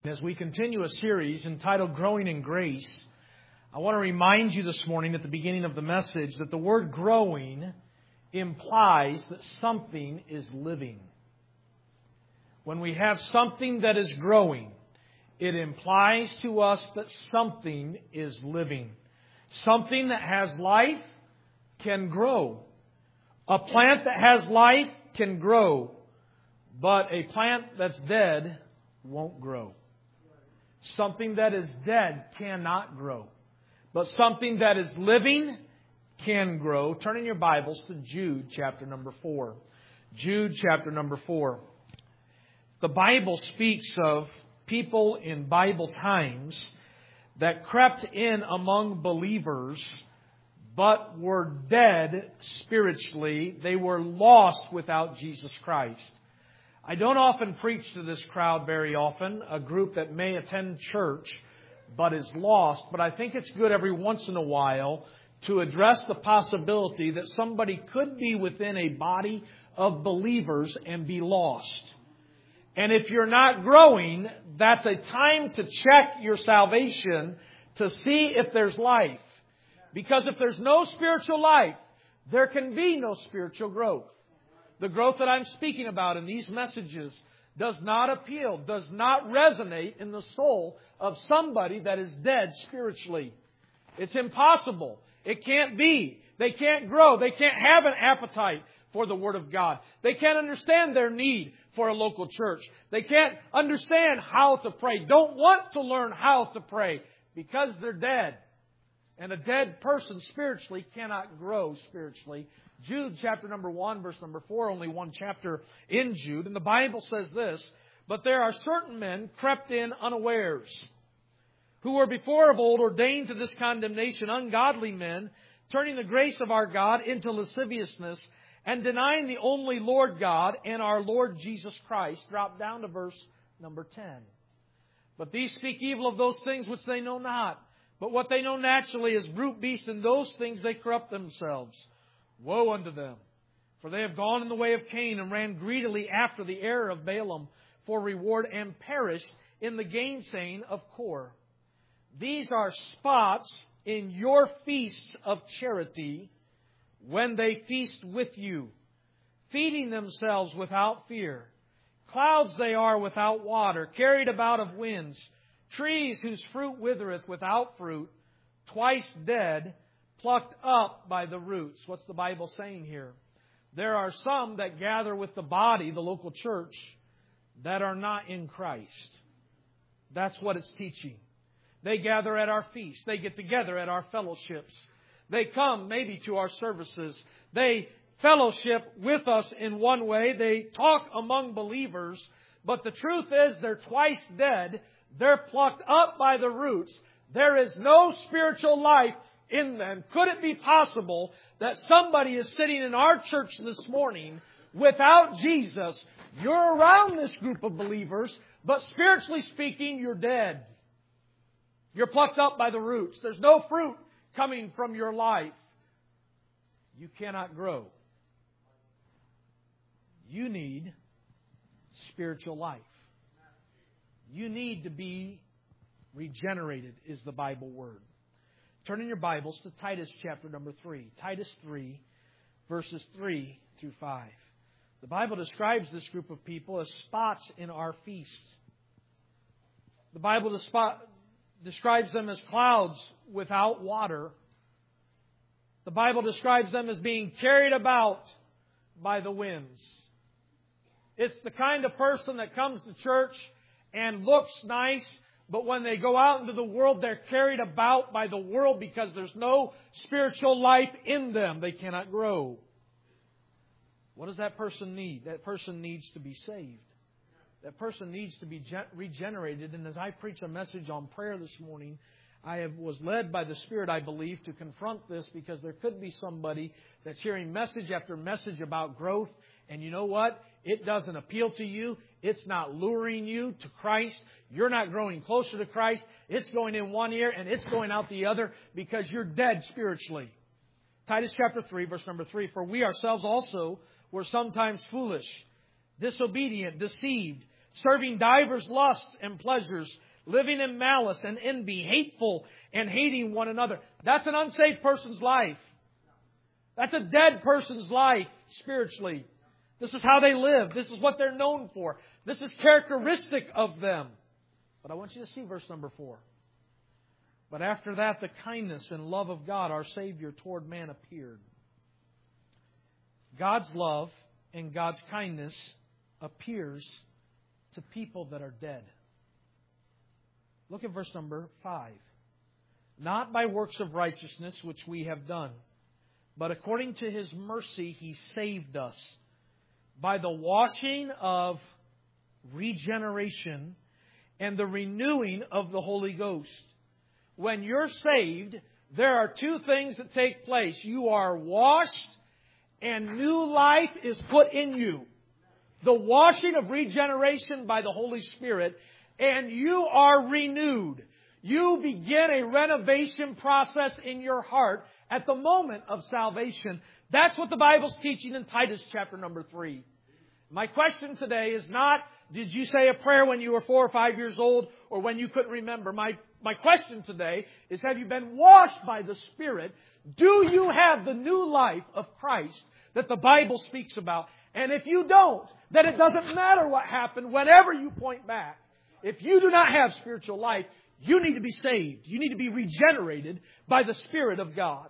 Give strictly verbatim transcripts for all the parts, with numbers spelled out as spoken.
As we continue a series entitled Growing in Grace, I want to remind you this morning at the beginning of the message that the word growing implies that something is living. When we have something that is growing, it implies to us that something is living. Something that has life can grow. A plant that has life can grow, but a plant that's dead won't grow. Something that is dead cannot grow. But something that is living can grow. Turn in your Bibles to Jude chapter number four. Jude chapter number four. The Bible speaks of people in Bible times that crept in among believers but were dead spiritually. They were lost without Jesus Christ. I don't often preach to this crowd very often, a group that may attend church but is lost. But I think it's good every once in a while to address the possibility that somebody could be within a body of believers and be lost. And if you're not growing, that's a time to check your salvation to see if there's life. Because if there's no spiritual life, there can be no spiritual growth. The growth that I'm speaking about in these messages does not appeal, does not resonate in the soul of somebody that is dead spiritually. It's impossible. It can't be. They can't grow. They can't have an appetite for the Word of God. They can't understand their need for a local church. They can't understand how to pray. Don't want to learn how to pray because they're dead. And a dead person spiritually cannot grow spiritually. Jude chapter number one, verse number four, only one chapter in Jude. And the Bible says this, "But there are certain men crept in unawares, who were before of old ordained to this condemnation, ungodly men, turning the grace of our God into lasciviousness, and denying the only Lord God and our Lord Jesus Christ." Drop down to verse number ten. "But these speak evil of those things which they know not. But what they know naturally is brute beasts, and those things they corrupt themselves. Woe unto them! For they have gone in the way of Cain, and ran greedily after the error of Balaam for reward, and perished in the gainsaying of Kor. These are spots in your feasts of charity, when they feast with you, feeding themselves without fear. Clouds they are without water, carried about of winds, trees whose fruit withereth without fruit, twice dead, plucked up by the roots." What's the Bible saying here? There are some that gather with the body, the local church, that are not in Christ. That's what it's teaching. They gather at our feast. They get together at our fellowships. They come maybe to our services. They fellowship with us in one way. They talk among believers. But the truth is they're twice dead. They're plucked up by the roots. There is no spiritual life in them. Could it be possible that somebody is sitting in our church this morning without Jesus? You're around this group of believers, but spiritually speaking, you're dead. You're plucked up by the roots. There's no fruit coming from your life. You cannot grow. You need spiritual life. You need to be regenerated, is the Bible word. Turn in your Bibles to Titus chapter number three. Titus three, verses three through five. The Bible describes this group of people as spots in our feast. The Bible describes them as clouds without water. The Bible describes them as being carried about by the winds. It's the kind of person that comes to church and looks nice, but when they go out into the world, they're carried about by the world because there's no spiritual life in them. They cannot grow. What does that person need? That person needs to be saved. That person needs to be regenerated. And as I preach a message on prayer this morning, I have, was led by the Spirit, I believe, to confront this because there could be somebody that's hearing message after message about growth. And you know what? It doesn't appeal to you. It's not luring you to Christ. You're not growing closer to Christ. It's going in one ear and it's going out the other because you're dead spiritually. Titus chapter three, verse number three. "For we ourselves also were sometimes foolish, disobedient, deceived, serving divers lusts and pleasures, living in malice and envy, hateful and hating one another. That's an unsaved person's life. That's a dead person's life spiritually. This is how they live. This is what they're known for. This is characteristic of them. But I want you to see verse number four. But after that, the kindness and love of God, our Savior, toward man appeared. God's love and God's kindness appears to people that are dead. Look at verse number five. Not by works of righteousness which we have done, but according to His mercy He saved us by the washing of regeneration and the renewing of the Holy Ghost. When you're saved, there are two things that take place. You are washed and new life is put in you. The washing of regeneration by the Holy Spirit, and you are renewed. You begin a renovation process in your heart at the moment of salvation. That's what the Bible's teaching in Titus chapter number three. My question today is not, did you say a prayer when you were four or five years old or when you couldn't remember? My, my question today is, have you been washed by the Spirit? Do you have the new life of Christ that the Bible speaks about? And if you don't, then it doesn't matter what happened whenever you point back. If you do not have spiritual life, you need to be saved. You need to be regenerated by the Spirit of God.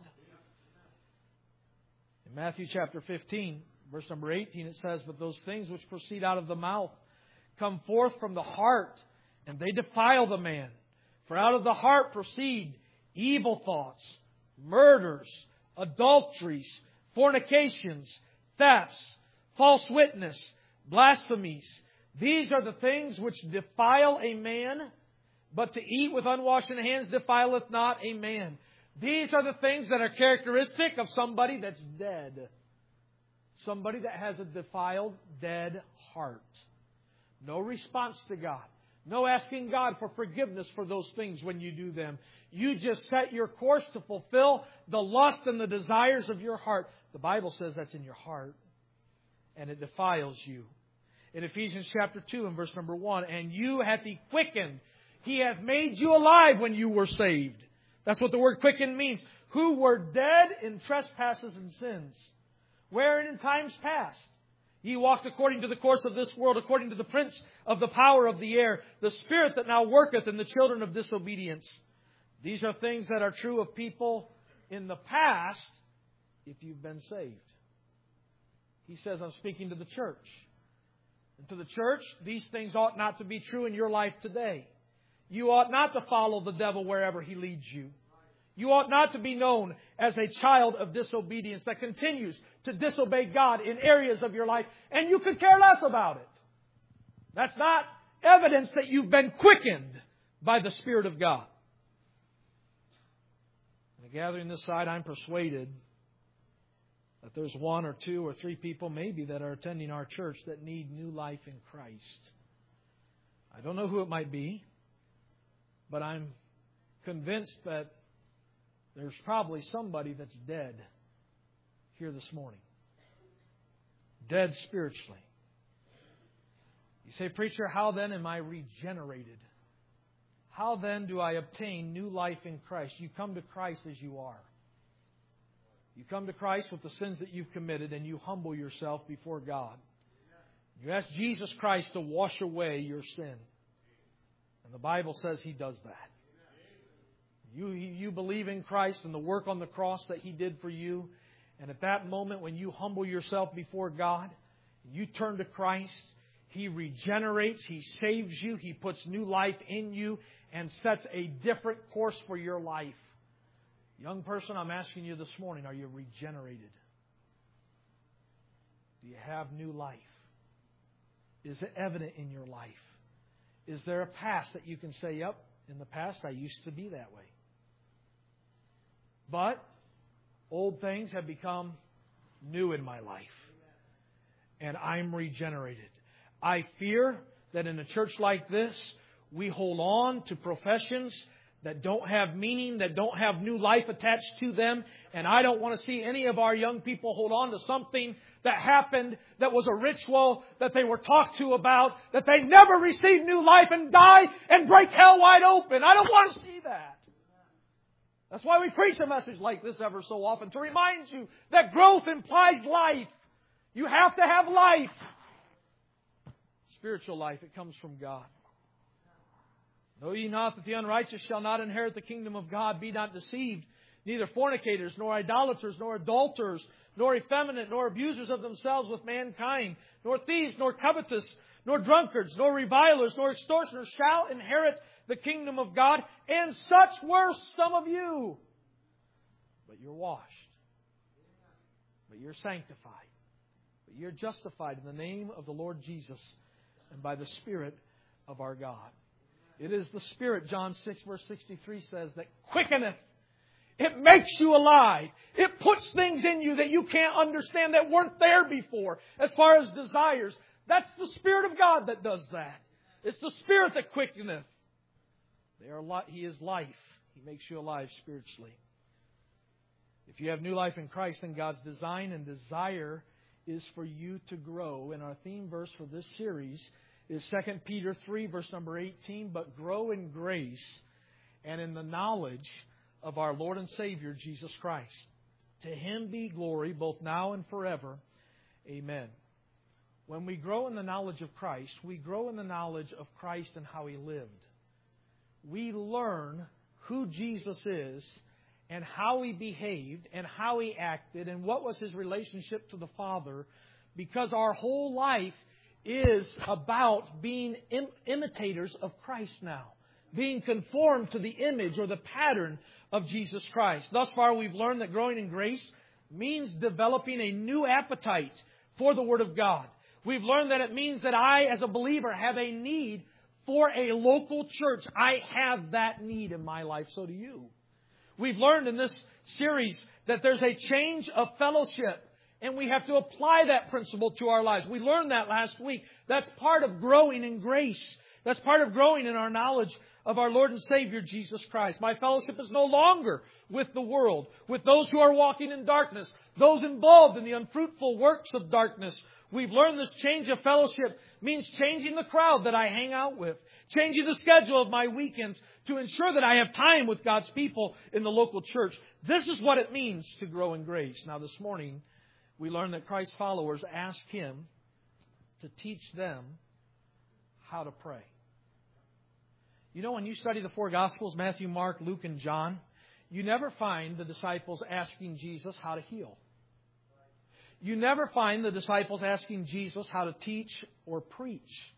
In Matthew chapter fifteen, verse number eighteen, it says, but those things which proceed out of the mouth come forth from the heart, and they defile the man. For out of the heart proceed evil thoughts, murders, adulteries, fornications, thefts, false witness, blasphemies. These are the things which defile a man, but to eat with unwashed hands defileth not a man. These are the things that are characteristic of somebody that's dead. Somebody that has a defiled, dead heart. No response to God. No asking God for forgiveness for those things when you do them. You just set your course to fulfill the lust and the desires of your heart. The Bible says that's in your heart. And it defiles you. In Ephesians chapter two and verse number one, and you hath He quickened. He hath made you alive when you were saved. That's what the word quicken means. Who were dead in trespasses and sins, wherein in times past ye walked according to the course of this world, according to the prince of the power of the air, the spirit that now worketh in the children of disobedience. These are things that are true of people in the past if you've been saved. He says, I'm speaking to the church. And to the church, these things ought not to be true in your life today. You ought not to follow the devil wherever he leads you. You ought not to be known as a child of disobedience that continues to disobey God in areas of your life, and you could care less about it. That's not evidence that you've been quickened by the Spirit of God. In the gathering this side, I'm persuaded that there's one or two or three people maybe that are attending our church that need new life in Christ. I don't know who it might be, but I'm convinced that there's probably somebody that's dead here this morning. Dead spiritually. You say, preacher, how then am I regenerated? How then do I obtain new life in Christ? You come to Christ as you are. You come to Christ with the sins that you've committed and you humble yourself before God. You ask Jesus Christ to wash away your sin. And the Bible says He does that. You, you believe in Christ and the work on the cross that He did for you. And at that moment when you humble yourself before God, you turn to Christ, He regenerates, He saves you, He puts new life in you and sets a different course for your life. Young person, I'm asking you this morning, are you regenerated? Do you have new life? Is it evident in your life? Is there a past that you can say, yep, in the past I used to be that way? But old things have become new in my life. And I'm regenerated. I fear that in a church like this, we hold on to professions that don't have meaning, that don't have new life attached to them. And I don't want to see any of our young people hold on to something that happened, that was a ritual, that they were talked to about, that they never received new life and die and break hell wide open. I don't want to see that. That's why we preach a message like this ever so often, to remind you that growth implies life. You have to have life. Spiritual life, it comes from God. Know ye not that the unrighteous shall not inherit the kingdom of God? Be not deceived. Neither fornicators, nor idolaters, nor adulterers, nor effeminate, nor abusers of themselves with mankind, nor thieves, nor covetous, nor drunkards, nor revilers, nor extortioners shall inherit the kingdom of God. And such were some of you. But you're washed. But you're sanctified. But you're justified in the name of the Lord Jesus and by the Spirit of our God. It is the Spirit, John six, verse sixty-three says, that quickeneth. It makes you alive. It puts things in you that you can't understand, that weren't there before, as far as desires. That's the Spirit of God that does that. It's the Spirit that quickeneth. They are li- He is life. He makes you alive spiritually. If you have new life in Christ, then God's design and desire is for you to grow. And our theme verse for this series is Second Peter three, verse number eighteen. But grow in grace and in the knowledge of our Lord and Savior, Jesus Christ. To Him be glory both now and forever. Amen. When we grow in the knowledge of Christ, we grow in the knowledge of Christ and how He lived. We learn who Jesus is and how He behaved and how He acted and what was His relationship to the Father, because our whole life is about being im- imitators of Christ now. Being conformed to the image or the pattern of Jesus Christ. Thus far, we've learned that growing in grace means developing a new appetite for the Word of God. We've learned that it means that I, as a believer, have a need for a local church. I have that need in my life. So do you. We've learned in this series that there's a change of fellowship, and we have to apply that principle to our lives. We learned that last week. That's part of growing in grace. That's part of growing in our knowledge of our Lord and Savior, Jesus Christ. My fellowship is no longer with the world, with those who are walking in darkness, those involved in the unfruitful works of darkness. We've learned this change of fellowship means changing the crowd that I hang out with, changing the schedule of my weekends to ensure that I have time with God's people in the local church. This is what it means to grow in grace. Now, this morning, we learned that Christ's followers asked Him to teach them how to pray. You know, when you study the four Gospels, Matthew, Mark, Luke, and John, you never find the disciples asking Jesus how to heal. You never find the disciples asking Jesus how to teach or preach.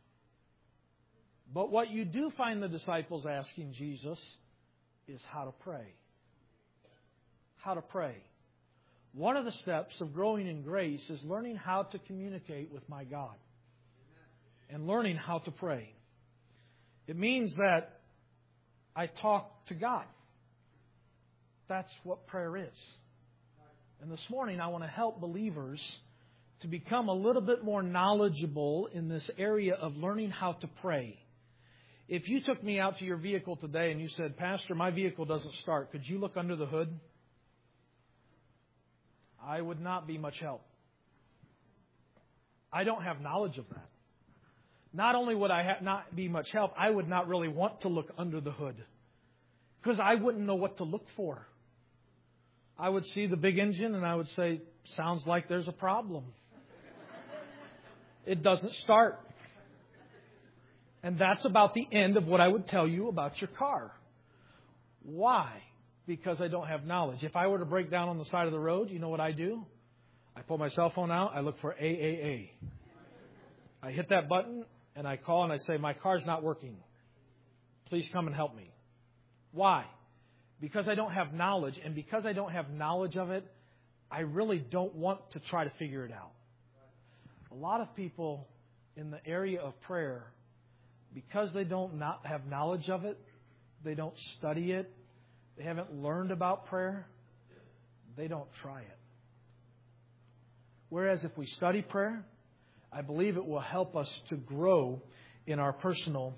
But what you do find the disciples asking Jesus is how to pray. How to pray. One of the steps of growing in grace is learning how to communicate with my God. And learning how to pray. It means that I talk to God. That's what prayer is. And this morning I want to help believers to become a little bit more knowledgeable in this area of learning how to pray. If you took me out to your vehicle today and you said, Pastor, my vehicle doesn't start, could you look under the hood? I would not be much help. I don't have knowledge of that. Not only would I ha- not be much help, I would not really want to look under the hood. Because I wouldn't know what to look for. I would see the big engine and I would say, sounds like there's a problem. It doesn't start. And that's about the end of what I would tell you about your car. Why? Because I don't have knowledge. If I were to break down on the side of the road, you know what I do? I pull my cell phone out, I look for A A A. I hit that button and I call and I say, my car's not working. Please come and help me. Why? Because I don't have knowledge. And because I don't have knowledge of it, I really don't want to try to figure it out. A lot of people in the area of prayer, because they don't not have knowledge of it, they don't study it, they haven't learned about prayer, they don't try it. Whereas if we study prayer, I believe it will help us to grow in our personal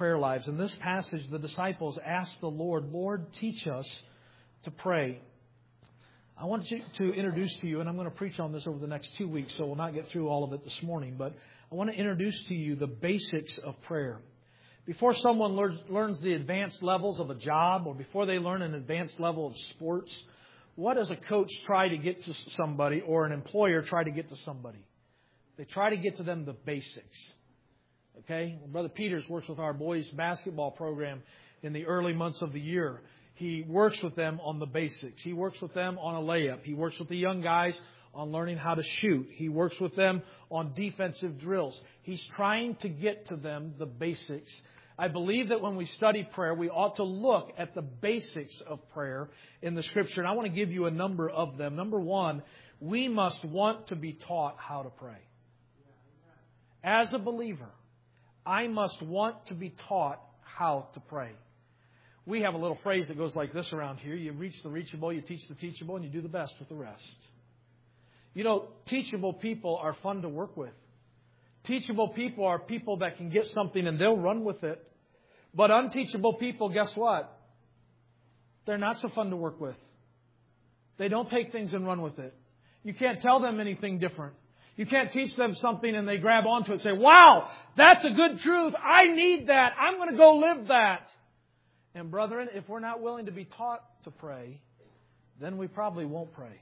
prayer lives. In this passage, the disciples asked the Lord, Lord, teach us to pray. I want you to introduce to you, and I'm going to preach on this over the next two weeks, so we'll not get through all of it this morning, but I want to introduce to you the basics of prayer. Before someone learns, learns the advanced levels of a job, or before they learn an advanced level of sports, what does a coach try to get to somebody, or an employer try to get to somebody? They try to get to them the basics. Okay? Brother Peters works with our boys' basketball program in the early months of the year. He works with them on the basics. He works with them on a layup. He works with the young guys on learning how to shoot. He works with them on defensive drills. He's trying to get to them the basics. I believe that when we study prayer, we ought to look at the basics of prayer in the Scripture. And I want to give you a number of them. Number one, we must want to be taught how to pray. As a believer, I must want to be taught how to pray. We have a little phrase that goes like this around here. You reach the reachable, you teach the teachable, and you do the best with the rest. You know, teachable people are fun to work with. Teachable people are people that can get something and they'll run with it. But unteachable people, guess what? They're not so fun to work with. They don't take things and run with it. You can't tell them anything different. You can't teach them something and they grab onto it and say, wow, that's a good truth. I need that. I'm going to go live that. And brethren, if we're not willing to be taught to pray, then we probably won't pray.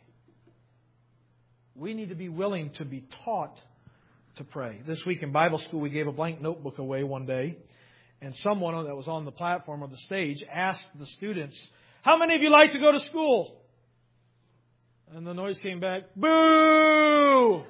We need to be willing to be taught to pray. This week in Bible school, we gave a blank notebook away one day. And someone that was on the platform or the stage asked the students, how many of you like to go to school? And the noise came back, boo!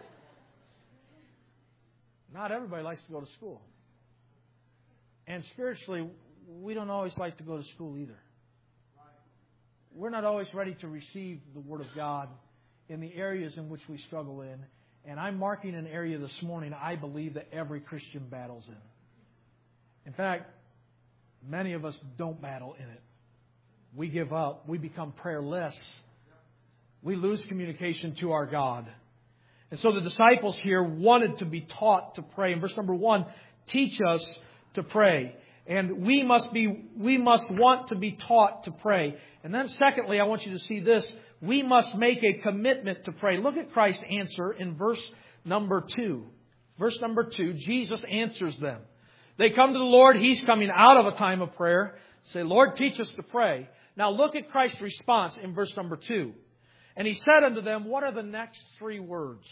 Not everybody likes to go to school. And spiritually, we don't always like to go to school either. We're not always ready to receive the Word of God in the areas in which we struggle in. And I'm marking an area this morning I believe that every Christian battles in. In fact, many of us don't battle in it. We give up. We become prayerless. We lose communication to our God. And so the disciples here wanted to be taught to pray. In verse number one, teach us to pray. And we must be, we must want to be taught to pray. And then secondly, I want you to see this. We must make a commitment to pray. Look at Christ's answer in verse number two. Verse number two, Jesus answers them. They come to the Lord. He's coming out of a time of prayer. Say, Lord, teach us to pray. Now look at Christ's response in verse number two. And He said unto them, what are the next three words?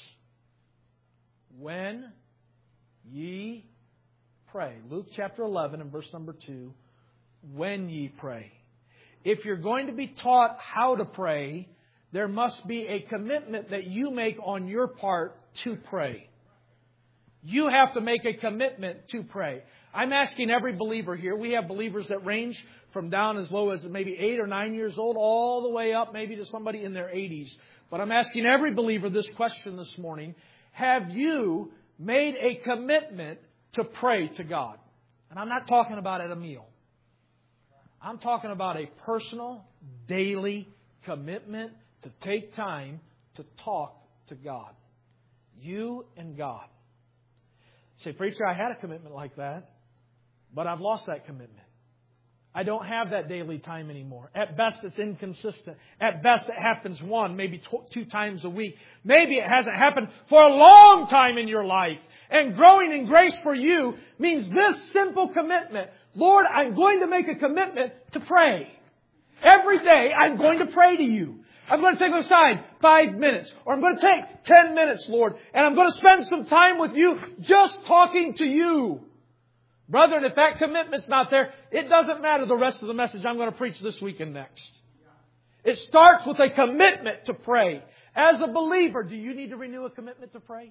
When ye pray. Luke chapter eleven and verse number two. When ye pray. If you're going to be taught how to pray, there must be a commitment that you make on your part to pray. You have to make a commitment to pray. I'm asking every believer here. We have believers that range from down as low as maybe eight or nine years old all the way up maybe to somebody in their eighties. But I'm asking every believer this question this morning. Have you made a commitment to pray to God? And I'm not talking about at a meal. I'm talking about a personal, daily commitment to take time to talk to God. You and God. Say, preacher, I had a commitment like that, but I've lost that commitment. I don't have that daily time anymore. At best, it's inconsistent. At best, it happens one, maybe two times a week. Maybe it hasn't happened for a long time in your life. And growing in grace for you means this simple commitment. Lord, I'm going to make a commitment to pray. Every day, I'm going to pray to you. I'm going to take aside five minutes. Or I'm going to take ten minutes, Lord. And I'm going to spend some time with you just talking to you. Brethren, if that commitment's not there, it doesn't matter the rest of the message I'm going to preach this week and next. It starts with a commitment to pray. As a believer, do you need to renew a commitment to pray?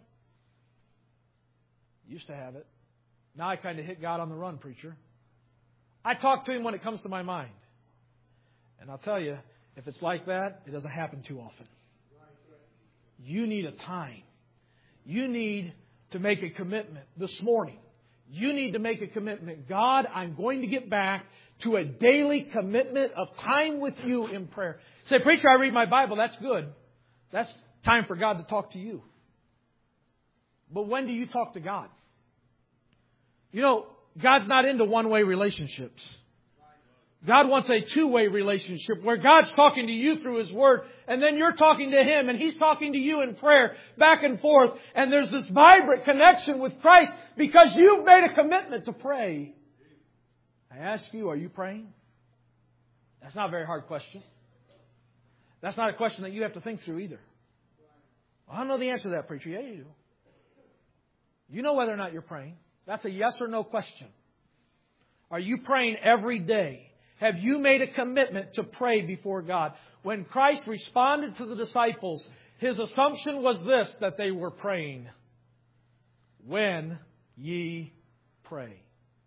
Used to have it. Now I kind of hit God on the run, preacher. I talk to Him when it comes to my mind. And I'll tell you, if it's like that, it doesn't happen too often. You need a time. You need to make a commitment this morning. You need to make a commitment. God, I'm going to get back to a daily commitment of time with you in prayer. Say, preacher, I read my Bible. That's good. That's time for God to talk to you. But when do you talk to God? You know, God's not into one-way relationships. God wants a two-way relationship where God's talking to you through His Word and then you're talking to Him and He's talking to you in prayer back and forth, and there's this vibrant connection with Christ because you've made a commitment to pray. I ask you, are you praying? That's not a very hard question. That's not a question that you have to think through either. Well, I don't know the answer to that, preacher. Yeah, you do. You know whether or not you're praying. That's a yes or no question. Are you praying every day? Have you made a commitment to pray before God? When Christ responded to the disciples, His assumption was this, that they were praying. When ye pray.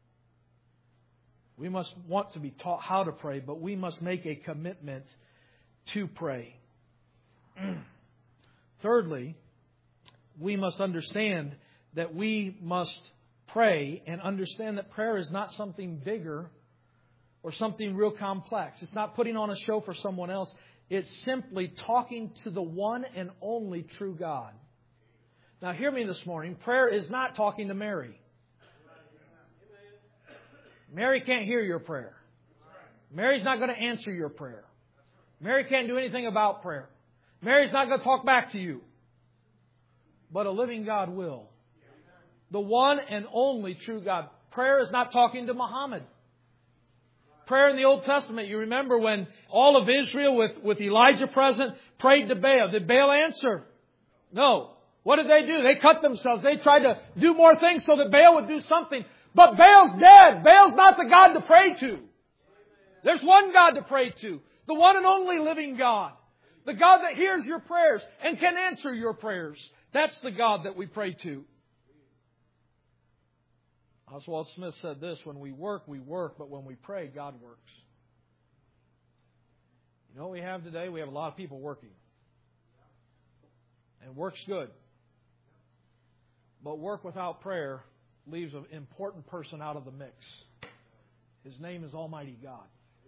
We must want to be taught how to pray, but we must make a commitment to pray. Thirdly, we must understand that we must pray and understand that prayer is not something bigger or something real complex. It's not putting on a show for someone else. It's simply talking to the one and only true God. Now hear me this morning. Prayer is not talking to Mary. Mary can't hear your prayer. Mary's not going to answer your prayer. Mary can't do anything about prayer. Mary's not going to talk back to you. But a living God will. The one and only true God. Prayer is not talking to Muhammad. Prayer in the Old Testament, you remember when all of Israel with, with Elijah present prayed to Baal. Did Baal answer? No. What did they do? They cut themselves. They tried to do more things so that Baal would do something. But Baal's dead. Baal's not the God to pray to. There's one God to pray to. The one and only living God. The God that hears your prayers and can answer your prayers. That's the God that we pray to. Oswald Smith said this, when we work, we work, but when we pray, God works. You know what we have today? We have a lot of people working. And work's good. But work without prayer leaves an important person out of the mix. His name is Almighty God.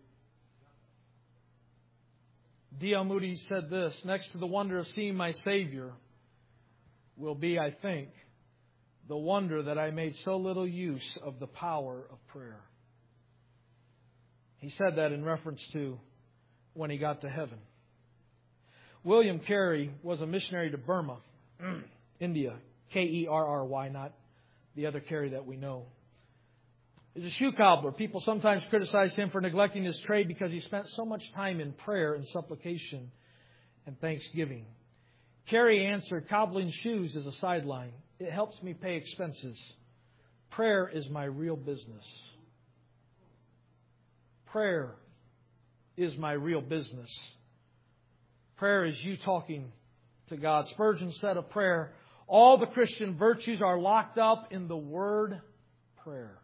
D L Moody said this, next to the wonder of seeing my Savior will be, I think, the wonder that I made so little use of the power of prayer. He said that in reference to when he got to heaven. William Carey was a missionary to Burma, India. K E R R Y, not the other Carey that we know. He's a shoe cobbler. People sometimes criticize him for neglecting his trade because he spent so much time in prayer and supplication and thanksgiving. Carey answered, cobbling shoes is a sideline. It helps me pay expenses. Prayer is my real business. Prayer is my real business. Prayer is you talking to God. Spurgeon said of prayer, all the Christian virtues are locked up in the word prayer.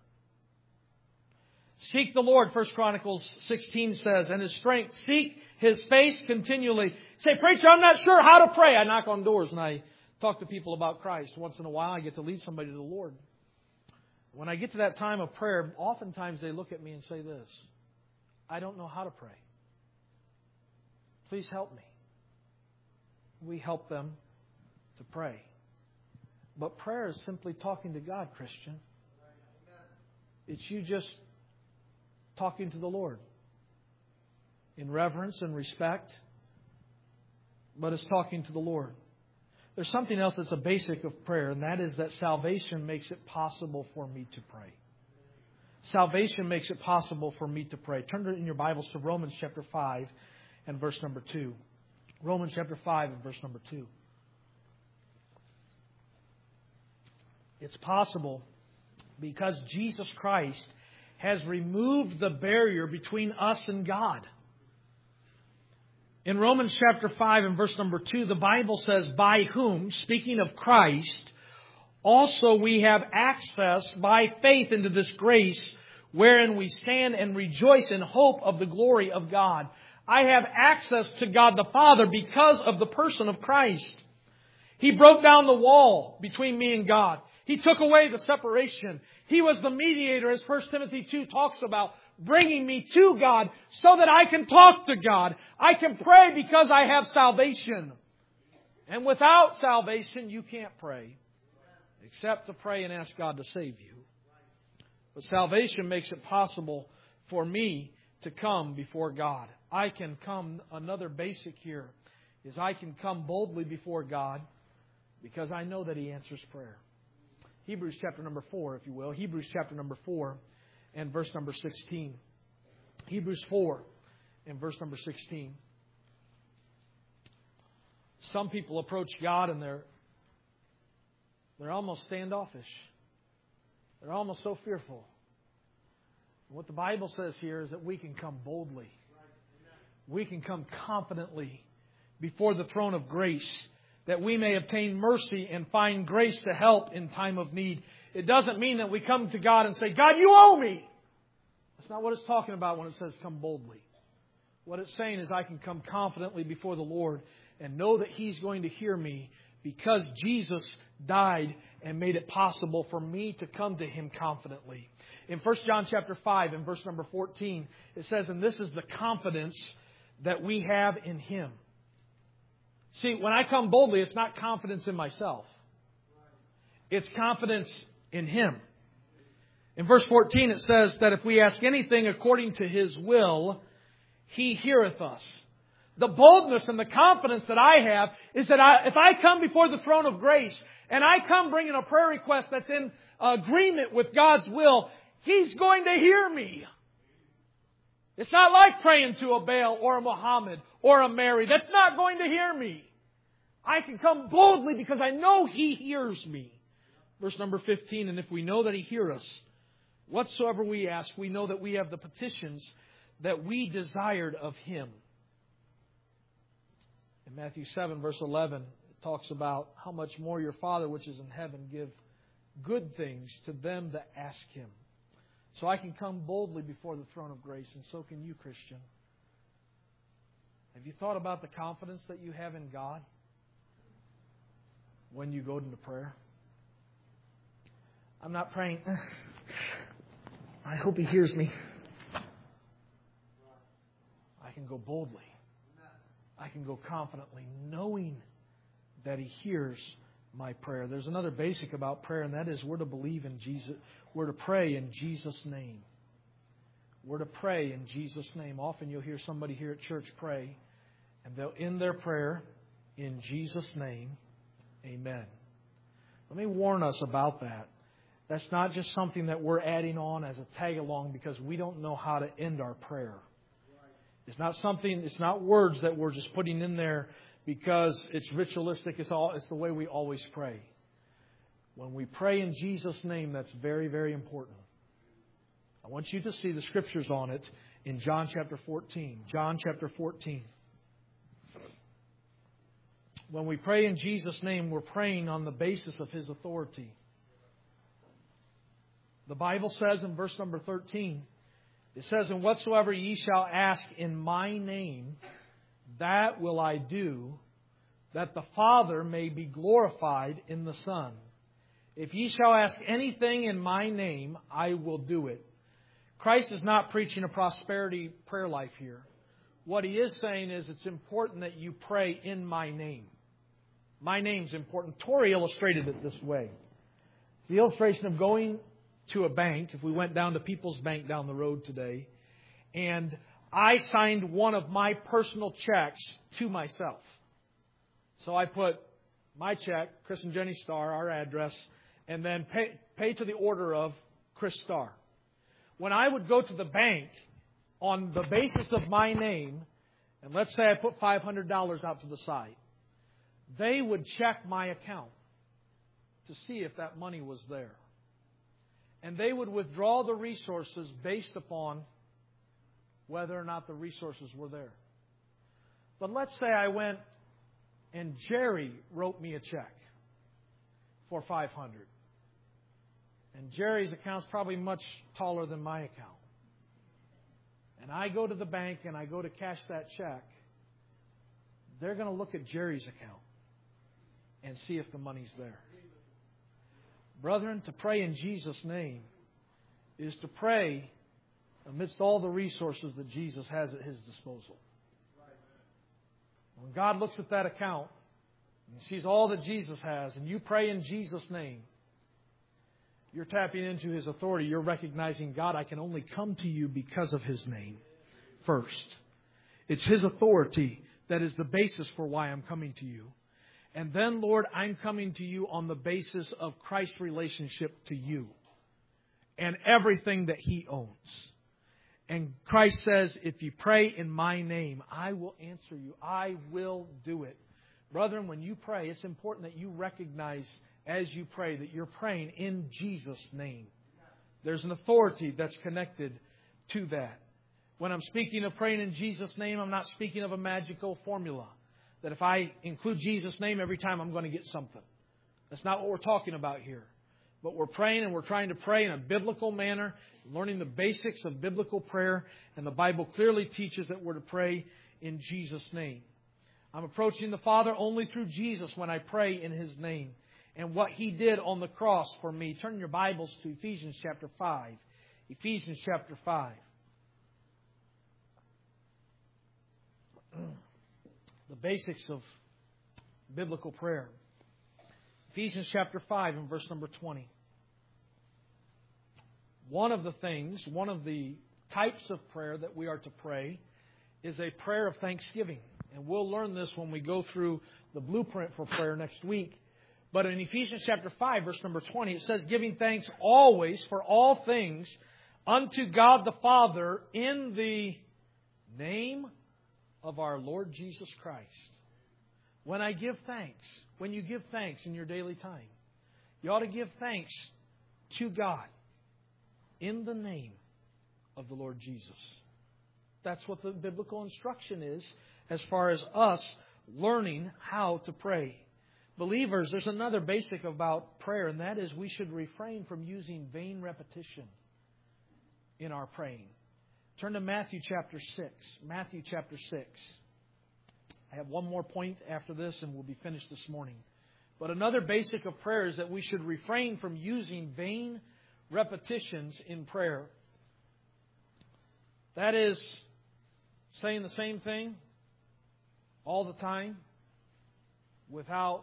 Seek the Lord, First Chronicles sixteen says, and His strength. Seek His face continually. Say, preacher, I'm not sure how to pray. I knock on doors and I talk to people about Christ. Once in a while, I get to lead somebody to the Lord. When I get to that time of prayer, oftentimes they look at me and say this, I don't know how to pray. Please help me. We help them to pray. But prayer is simply talking to God, Christian. It's you just talking to the Lord in reverence and respect, but it's talking to the Lord. There's something else that's a basic of prayer, and that is that salvation makes it possible for me to pray. Salvation makes it possible for me to pray. Turn in your Bibles to Romans chapter five and verse number two. Romans chapter five and verse number two. It's possible because Jesus Christ has removed the barrier between us and God. In Romans chapter five and verse number two, the Bible says, by whom, speaking of Christ, also we have access by faith into this grace wherein we stand and rejoice in hope of the glory of God. I have access to God the Father because of the person of Christ. He broke down the wall between me and God. He took away the separation. He was the mediator, as First Timothy two talks about, bringing me to God so that I can talk to God. I can pray because I have salvation. And without salvation, you can't pray, except to pray and ask God to save you. But salvation makes it possible for me to come before God. I can come, another basic here is I can come boldly before God because I know that He answers prayer. Hebrews chapter number four, if you will. Hebrews chapter number four and verse number sixteen. Hebrews four and verse number sixteen. Some people approach God and they're they're almost standoffish. They're almost so fearful. What the Bible says here is that we can come boldly. We can come confidently before the throne of grace, that we may obtain mercy and find grace to help in time of need. It doesn't mean that we come to God and say, God, you owe me. That's not what it's talking about when it says come boldly. What it's saying is I can come confidently before the Lord and know that He's going to hear me because Jesus died and made it possible for me to come to Him confidently. In First John chapter five and verse number fourteen, it says, and this is the confidence that we have in Him. See, when I come boldly, it's not confidence in myself. It's confidence in Him. In verse fourteen, it says that if we ask anything according to His will, He heareth us. The boldness and the confidence that I have is that I, if I come before the throne of grace and I come bringing a prayer request that's in agreement with God's will, He's going to hear me. It's not like praying to a Baal or a Muhammad or a Mary. That's not going to hear me. I can come boldly because I know He hears me. Verse number fifteen, and if we know that He hears us, whatsoever we ask, we know that we have the petitions that we desired of Him. In Matthew seven, verse eleven, it talks about how much more your Father which is in heaven give good things to them that ask Him. So I can come boldly before the throne of grace, and so can you, Christian. Have you thought about the confidence that you have in God when you go into prayer? I'm not praying, I hope He hears me. I can go boldly. I can go confidently, knowing that He hears my prayer. There's another basic about prayer, and that is we're to believe in Jesus. We're to pray in Jesus' name. We're to pray in Jesus' name. Often you'll hear somebody here at church pray, and they'll end their prayer in Jesus' name. Amen. Let me warn us about that. That's not just something that we're adding on as a tag along because we don't know how to end our prayer. It's not something, it's not words that we're just putting in there because it's ritualistic. It's all, it's the way we always pray. When we pray in Jesus' name, that's very, very important. I want you to see the scriptures on it in John chapter fourteen. John chapter fourteen. When we pray in Jesus' name, we're praying on the basis of His authority. The Bible says in verse number thirteen, it says, and whatsoever ye shall ask in my name, that will I do, that the Father may be glorified in the Son. If ye shall ask anything in my name, I will do it. Christ is not preaching a prosperity prayer life here. What He is saying is it's important that you pray in my name. My name's important. Tori illustrated it this way. The illustration of going to a bank, if we went down to People's Bank down the road today, and I signed one of my personal checks to myself. So I put my check, Chris and Jenny Starr, our address, and then pay, pay to the order of Chris Starr. When I would go to the bank on the basis of my name, and let's say I put five hundred dollars out to the side, they would check my account to see if that money was there. And they would withdraw the resources based upon whether or not the resources were there. But let's say I went and Jerry wrote me a check for five hundred dollars. And Jerry's account's probably much taller than my account. And I go to the bank and I go to cash that check. They're going to look at Jerry's account and see if the money's there. Brethren, to pray in Jesus' name is to pray amidst all the resources that Jesus has at His disposal. When God looks at that account and sees all that Jesus has, and you pray in Jesus' name, You're tapping into His authority. You're recognizing, God, I can only come to you because of His name first. It's His authority that is the basis for why I'm coming to you. And then, Lord, I'm coming to you on the basis of Christ's relationship to you and everything that He owns. And Christ says, if you pray in my name, I will answer you. I will do it. Brethren, when you pray, it's important that you recognize as you pray that you're praying in Jesus' name. There's an authority that's connected to that. When I'm speaking of praying in Jesus' name, I'm not speaking of a magical formula. That if I include Jesus' name every time, I'm going to get something. That's not what we're talking about here. But we're praying and we're trying to pray in a biblical manner, learning the basics of biblical prayer. And the Bible clearly teaches that we're to pray in Jesus' name. I'm approaching the Father only through Jesus when I pray in His name. And what He did on the cross for me. Turn your Bibles to Ephesians chapter five. Ephesians chapter five. The basics of biblical prayer. Ephesians chapter five and verse number twenty. One of the things, one of the types of prayer that we are to pray is a prayer of thanksgiving. And we'll learn this when we go through the blueprint for prayer next week. But in Ephesians chapter five, verse number twenty, it says, giving thanks always for all things unto God the Father in the name of our Lord Jesus Christ. When I give thanks, when you give thanks in your daily time, you ought to give thanks to God in the name of the Lord Jesus. That's what the biblical instruction is as far as us learning how to pray. Believers, there's another basic about prayer, and that is we should refrain from using vain repetition in our praying. Turn to Matthew chapter six. Matthew chapter six. I have one more point after this and we'll be finished this morning. But another basic of prayer is that we should refrain from using vain repetitions in prayer. That is saying the same thing all the time without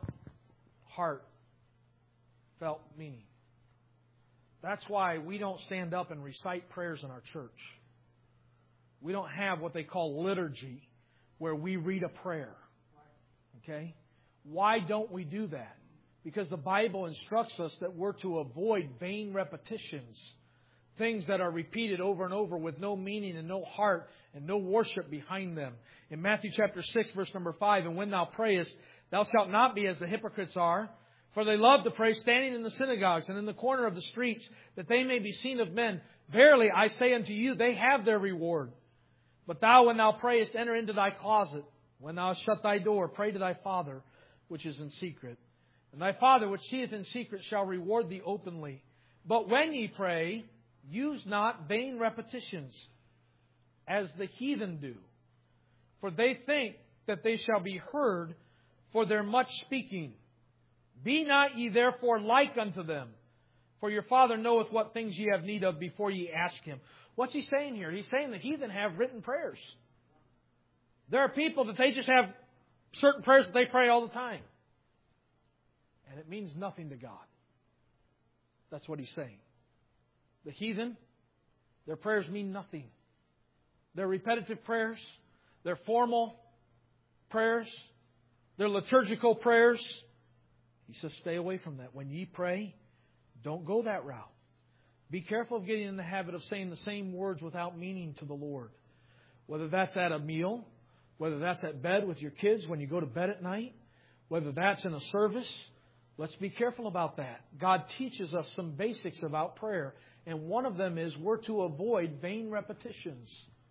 heartfelt meaning. That's why we don't stand up and recite prayers in our church. We don't have what they call liturgy, where we read a prayer. Okay? Why don't we do that? Because the Bible instructs us that we're to avoid vain repetitions. Things that are repeated over and over with no meaning and no heart and no worship behind them. In Matthew chapter six, verse number five, and when thou prayest, thou shalt not be as the hypocrites are, for they love to pray standing in the synagogues and in the corner of the streets, that they may be seen of men. Verily, I say unto you, they have their reward. But thou, when thou prayest, enter into thy closet. When thou hast shut thy door, pray to thy Father, which is in secret. And thy Father, which seeth in secret, shall reward thee openly. But when ye pray, use not vain repetitions, as the heathen do. For they think that they shall be heard for their much speaking. Be not ye therefore like unto them, for your Father knoweth what things ye have need of before ye ask Him. What's He saying here? He's saying the heathen have written prayers. There are people that they just have certain prayers that they pray all the time. And it means nothing to God. That's what He's saying. The heathen, their prayers mean nothing. They're repetitive prayers. They're formal prayers. They're liturgical prayers. He says, stay away from that. When ye pray, don't go that route. Be careful of getting in the habit of saying the same words without meaning to the Lord. Whether that's at a meal, whether that's at bed with your kids when you go to bed at night, whether that's in a service, let's be careful about that. God teaches us some basics about prayer. And one of them is we're to avoid vain repetitions.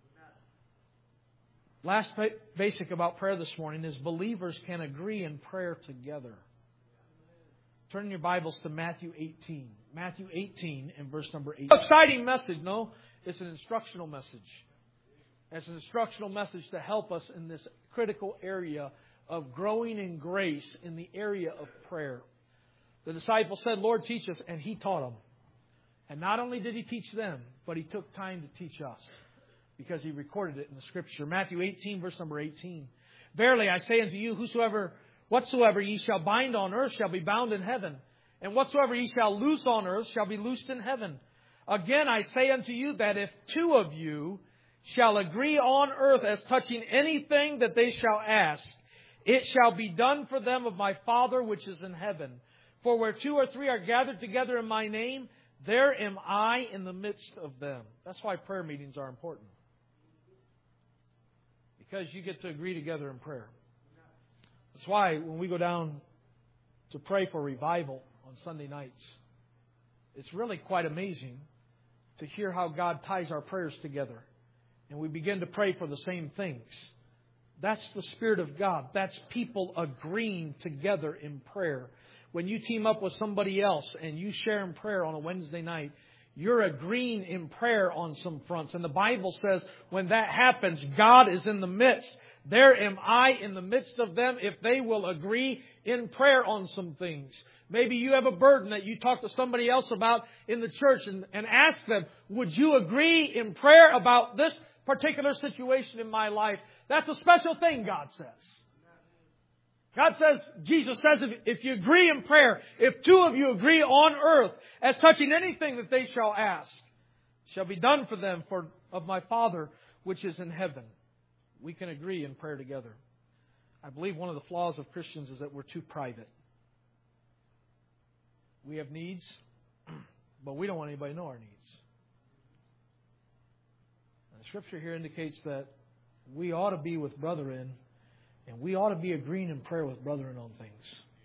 Last basic about prayer this morning is believers can agree in prayer together. Turn your Bibles to Matthew eighteen. Matthew eighteen and verse number eight. Exciting message, no? It's an instructional message. It's an instructional message to help us in this critical area of growing in grace in the area of prayer. The disciples said, Lord, teach us. And He taught them. And not only did He teach them, but He took time to teach us. Because He recorded it in the Scripture. Matthew eighteen, verse number eighteen. Verily I say unto you, whosoever, whatsoever ye shall bind on earth shall be bound in heaven. And whatsoever ye shall loose on earth shall be loosed in heaven. Again I say unto you that if two of you shall agree on earth as touching anything that they shall ask, it shall be done for them of my Father which is in heaven. For where two or three are gathered together in my name, there am I in the midst of them. That's why prayer meetings are important. Because you get to agree together in prayer. That's why when we go down to pray for revival on Sunday nights, it's really quite amazing to hear how God ties our prayers together. And we begin to pray for the same things. That's the Spirit of God. That's people agreeing together in prayer. When you team up with somebody else and you share in prayer on a Wednesday night, you're agreeing in prayer on some fronts. And the Bible says when that happens, God is in the midst. There am I in the midst of them if they will agree in prayer on some things. Maybe you have a burden that you talk to somebody else about in the church and, and ask them, would you agree in prayer about this particular situation in my life? That's a special thing, God says. God says, Jesus says, if, if you agree in prayer, if two of you agree on earth as touching anything that they shall ask, shall be done for them for of my Father which is in heaven. We can agree in prayer together. I believe one of the flaws of Christians is that we're too private. We have needs, but we don't want anybody to know our needs. And the Scripture here indicates that we ought to be with brethren, and we ought to be agreeing in prayer with brethren on things.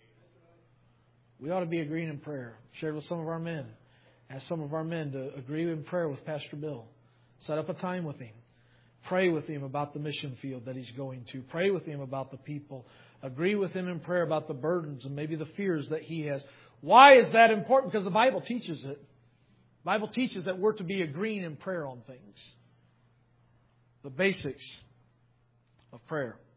We ought to be agreeing in prayer. Shared with some of our men. Ask some of our men to agree in prayer with Pastor Bill. Set up a time with him. Pray with him about the mission field that he's going to. Pray with him about the people. Agree with him in prayer about the burdens and maybe the fears that he has. Why is that important? Because the Bible teaches it. The Bible teaches that we're to be agreeing in prayer on things. The basics of prayer.